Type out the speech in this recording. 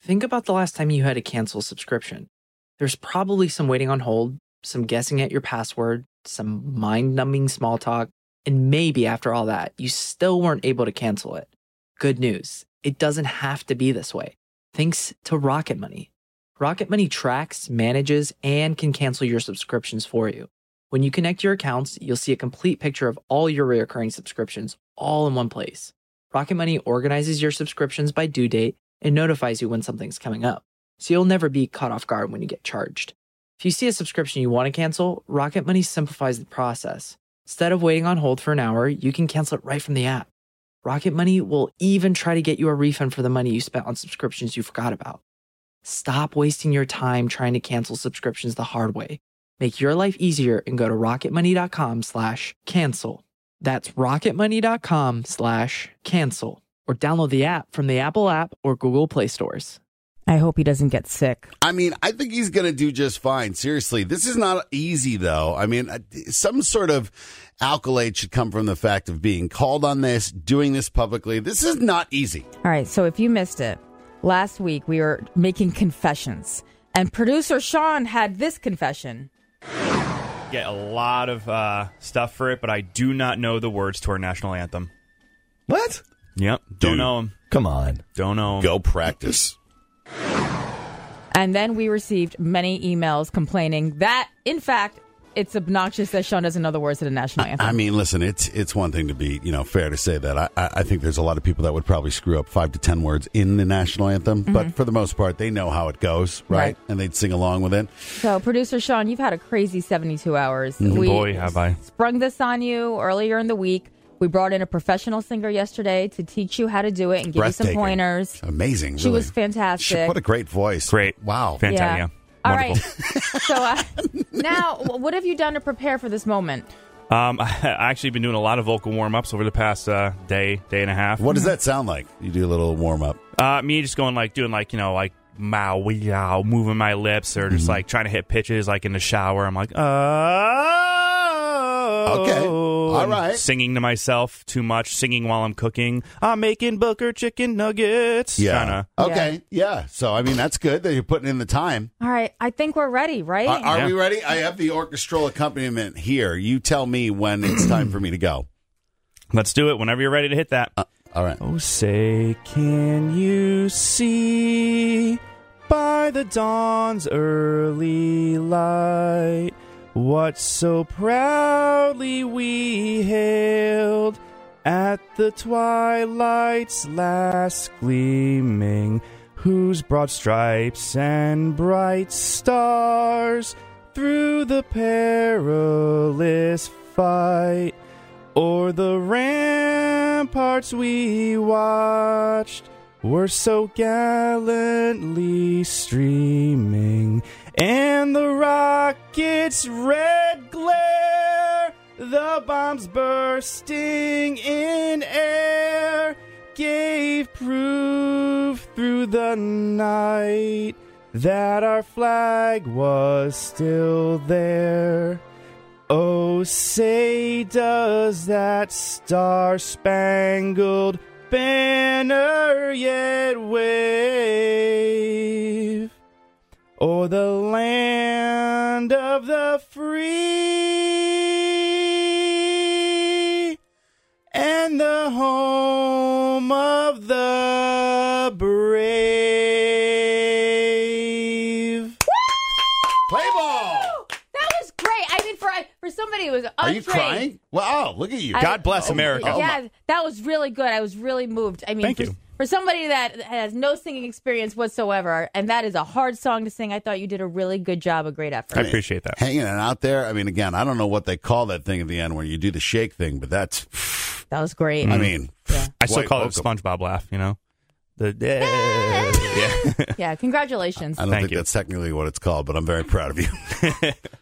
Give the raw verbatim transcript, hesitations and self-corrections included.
Think about the last time you had to cancel a subscription. There's probably some waiting on hold, some guessing at your password, some mind-numbing small talk, and maybe after all that, you still weren't able to cancel it. Good news, it doesn't have to be this way. Thanks to Rocket Money. Rocket Money tracks, manages, and can cancel your subscriptions for you. When you connect your accounts, you'll see a complete picture of all your recurring subscriptions all in one place. Rocket Money organizes your subscriptions by due date and notifies you when something's coming up, so you'll never be caught off guard when you get charged. If you see a subscription you want to cancel, Rocket Money simplifies the process. Instead of waiting on hold for an hour, you can cancel it right from the app. Rocket Money will even try to get you a refund for the money you spent on subscriptions you forgot about. Stop wasting your time trying to cancel subscriptions the hard way. Make your life easier and go to rocketmoney.com slash cancel. That's rocketmoney.com slash cancel. Or download the app from the Apple app or Google Play stores. I hope he doesn't get sick. I mean, I think he's going to do just fine. Seriously, this is not easy, though. I mean, some sort of accolade should come from the fact of being called on this, doing this publicly. This is not easy. All right, so if you missed it, last week we were making confessions, and producer Sean had this confession. Get a lot of uh, stuff for it, but I do not know the words to our national anthem. What? Yep, Dude, don't know them. Come on. Don't know 'em. Go practice. And then we received many emails complaining that, in fact, it's obnoxious that Sean doesn't know the words to the national anthem. I mean, listen, it's it's one thing to be, you know, fair to say that. I, I think there's a lot of people that would probably screw up five to ten words in the national anthem, mm-hmm. but for the most part, they know how it goes, right? right? And they'd sing along with it. So, producer Sean, you've had a crazy seventy-two hours. Mm-hmm. We Boy, have I. sprung this on you earlier in the week. We brought in a professional singer yesterday to teach you how to do it and give you some pointers. Amazing. She really. was fantastic. What a great voice. Great. Wow. Fantastic. Yeah. Yeah. All Wonderful. right. So uh, now, what have you done to prepare for this moment? Um, I actually been doing a lot of vocal warm-ups over the past uh, day, day and a half. What does that sound like? You do a little warm-up. Uh, me just going like, doing like, you know, like, mow, yow, moving my lips or just Mm-hmm. like trying to hit pitches like in the shower. I'm like, oh. Okay. All right. Singing to myself too much, singing while I'm cooking. I'm making Booker chicken nuggets. Yeah. Kinda. Okay. Yeah. yeah. So, I mean, that's good that you're putting in the time. All right. I think we're ready, right? Are, are Yeah. we ready? I have the orchestral accompaniment here. You tell me when it's time for me to go. Let's do it whenever you're ready to hit that. Uh, all right. Oh, say, can you see by the dawn's early light what so proudly we hailed at the twilight's last gleaming, whose broad stripes and bright stars through the perilous fight o'er the ramparts we watched were so gallantly streaming, and the rocket's red glare, the bombs bursting in air, gave proof through the night that our flag was still there. Oh, say does that star-spangled banner yet wave o'er the land of the free and the home of the brave. Play ball! That was great. I mean, for for somebody who was Are you untrained. crying? Wow, look at you. God bless Oh, America. oh, Yeah, that was really good. I was really moved. I mean, Thank for, you. for somebody that has no singing experience whatsoever, and that is a hard song to sing, I thought you did a really good job, a great effort. I appreciate that. Hanging it out there. I mean, again, I don't know what they call that thing at the end when you do the shake thing, but that's, That was great. I mean, Yeah. I still White call it vocal. SpongeBob laugh, you know? The yeah. Yeah, congratulations. I don't Thank think you. that's technically what it's called, but I'm very proud of you.